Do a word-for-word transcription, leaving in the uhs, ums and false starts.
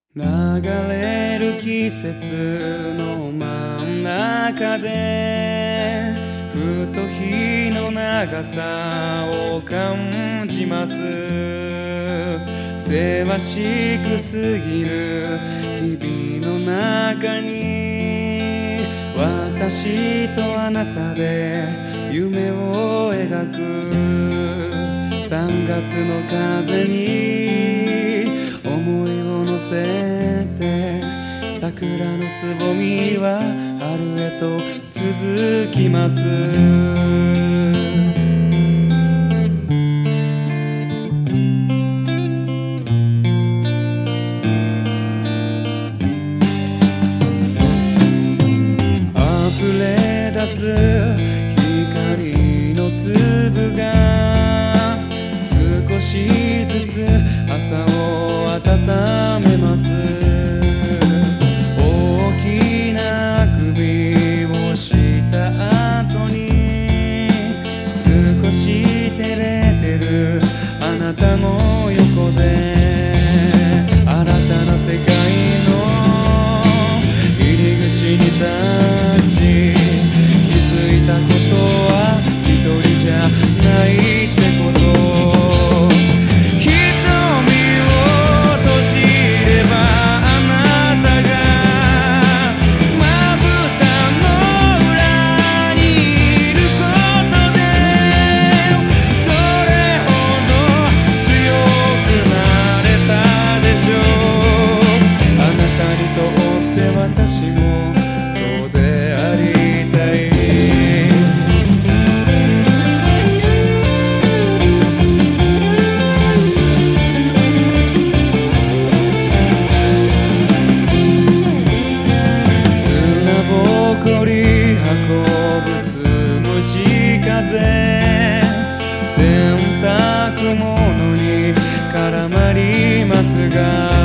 流れる季節の真ん中でふと日の長さを感じます。せわしく過ぎる日々の中に私とあなたで夢を描くさんがつの風に思いを乗せて桜のつぼみは春へと続きます。溢れ出す光の粒が少しずつ朝を温めます。大きなあくびをした後に少し照れてるあなたの横で新たな世界の入り口に立ち気づいたことは一人じゃないってこと。私もそうでありたい。砂ぼこり運ぶつむじ風洗濯物に絡まりますが